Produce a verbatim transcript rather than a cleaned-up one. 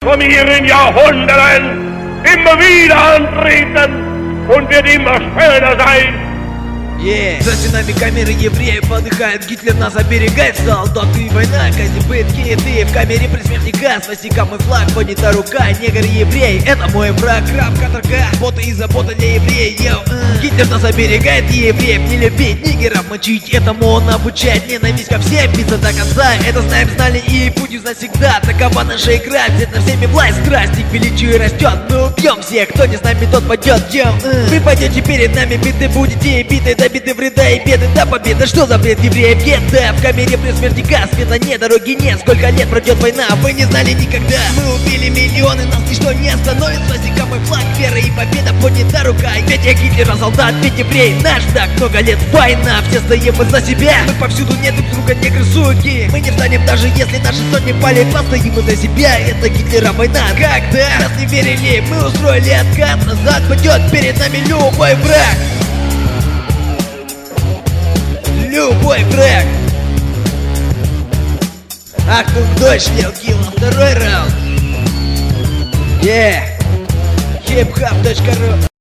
von ihren Jahrhunderten immer wieder antreten und wird immer schöner sein. Yeah. За стенами камеры евреи подыхают, Гитлер нас оберегает, солдаты и война, Казибыт, киты, в камере при смерти газ, Васика мой флаг, поднята рука, негр и еврей, это мой враг, раб, каторга, боты и забота для евреев, йоу, uh. Гитлер нас оберегает, евреев не любить, нигеров мочить, этому он обучает, ненависть ко всем, биться до конца, это знаем, знали и будем знать всегда, такова наша игра, взять на всеми власть, страсть, их величие растет, мы убьем всех, кто не с нами, тот пойдет, йоу, uh. Вы пойдете перед нами, биты будете, биты до беды, вреда и беды до победы. Что за бред евреев? Гетто в камере при смерти газ, света нет, дороги нет. Сколько лет пройдет война, вы не знали никогда. Мы убили миллионы, нас ничто не остановит. Свастика мой флаг, вера и победа, поднята рука. Ведь я Гитлера солдат, ведь еврей наш. Так много лет война, все стоим мы за себя. Мы повсюду нет друг друга, негры, суки. Мы не встанем даже если наши сотни пали. Постоим мы за себя, это Гитлера война. Когда нас не верили, мы устроили откат. Назад пойдет перед нами любой враг. Любой враг. Ахтунг, дочь, Лелкила, второй раунд. Yeah. хип хоп точка ру